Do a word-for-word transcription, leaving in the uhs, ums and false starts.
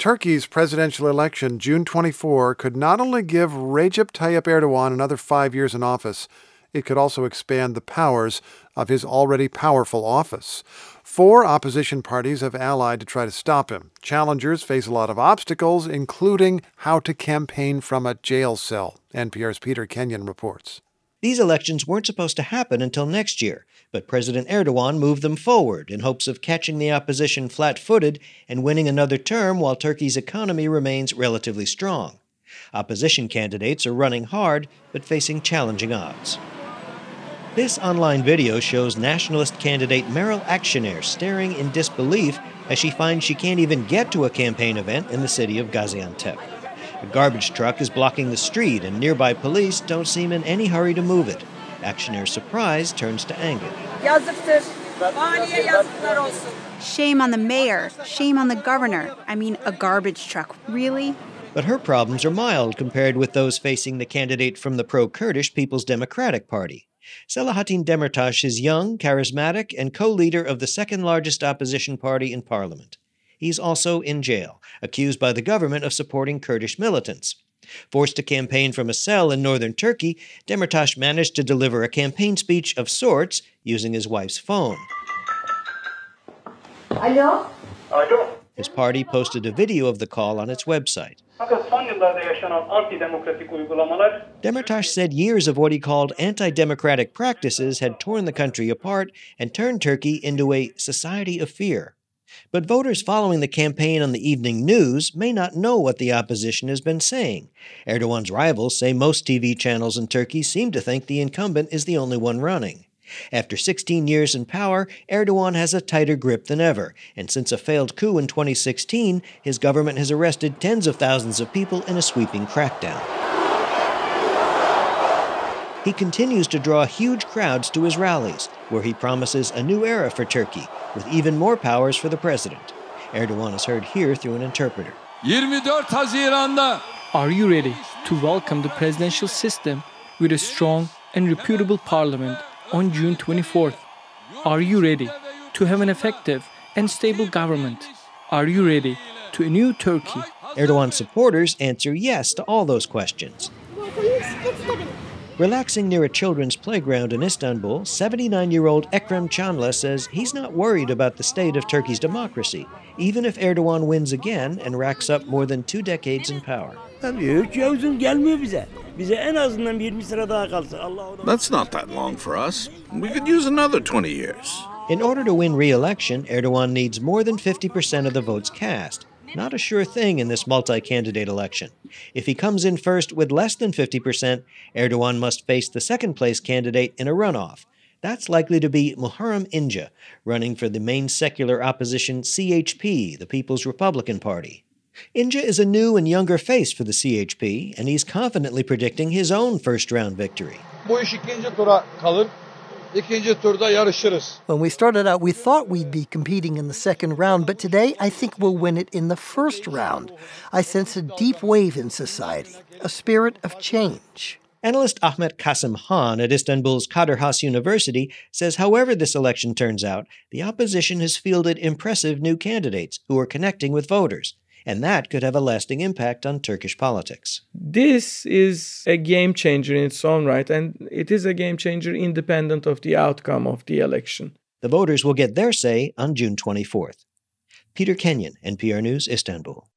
Turkey's presidential election, June twenty-fourth, could not only give Recep Tayyip Erdogan another five years in office, it could also expand the powers of his already powerful office. Four opposition parties have allied to try to stop him. Challengers face a lot of obstacles, including how to campaign from a jail cell. N P R's Peter Kenyon reports. These elections weren't supposed to happen until next year, but President Erdogan moved them forward in hopes of catching the opposition flat-footed and winning another term while Turkey's economy remains relatively strong. Opposition candidates are running hard, but facing challenging odds. This online video shows nationalist candidate Meral Akşener staring in disbelief as she finds she can't even get to a campaign event in the city of Gaziantep. A garbage truck is blocking the street, and nearby police don't seem in any hurry to move it. Akşener's surprise turns to anger. Shame on the mayor. Shame on the governor. I mean, a garbage truck. Really? But her problems are mild compared with those facing the candidate from the pro-Kurdish People's Democratic Party. Selahattin Demirtas is young, charismatic, and co-leader of the second-largest opposition party in parliament. He's also in jail, accused by the government of supporting Kurdish militants. Forced to campaign from a cell in northern Turkey, Demirtas managed to deliver a campaign speech of sorts using his wife's phone. Alo? Alo? His party posted a video of the call on its website. Demirtas said years of what he called anti-democratic practices had torn the country apart and turned Turkey into a society of fear. But voters following the campaign on the evening news may not know what the opposition has been saying. Erdogan's rivals say most T V channels in Turkey seem to think the incumbent is the only one running. After sixteen years in power, Erdogan has a tighter grip than ever, and since a failed coup in twenty sixteen, his government has arrested tens of thousands of people in a sweeping crackdown. He continues to draw huge crowds to his rallies, where he promises a new era for Turkey, with even more powers for the president. Erdogan is heard here through an interpreter. Are you ready to welcome the presidential system with a strong and reputable parliament on June twenty-fourth? Are you ready to have an effective and stable government? Are you ready to a new Turkey? Erdogan's supporters answer yes to all those questions. Relaxing near a children's playground in Istanbul, seventy-nine-year-old Ekrem Canla says he's not worried about the state of Turkey's democracy, even if Erdogan wins again and racks up more than two decades in power. That's not that long for us. We could use another twenty years. In order to win re-election, Erdogan needs more than fifty percent of the votes cast. Not a sure thing in this multi-candidate election. If he comes in first with less than fifty percent, Erdogan must face the second-place candidate in a runoff. That's likely to be Muharrem İnce, running for the main secular opposition C H P, the People's Republican Party. İnce is a new and younger face for the C H P, and he's confidently predicting his own first-round victory. When we started out, we thought we'd be competing in the second round, but today I think we'll win it in the first round. I sense a deep wave in society, a spirit of change. Analyst Ahmet Kasim Han at Istanbul's Kadir Has University says however this election turns out, the opposition has fielded impressive new candidates who are connecting with voters, and that could have a lasting impact on Turkish politics. This is a game changer in its own right, and it is a game changer independent of the outcome of the election. The voters will get their say on June twenty-fourth. Peter Kenyon, N P R News, Istanbul.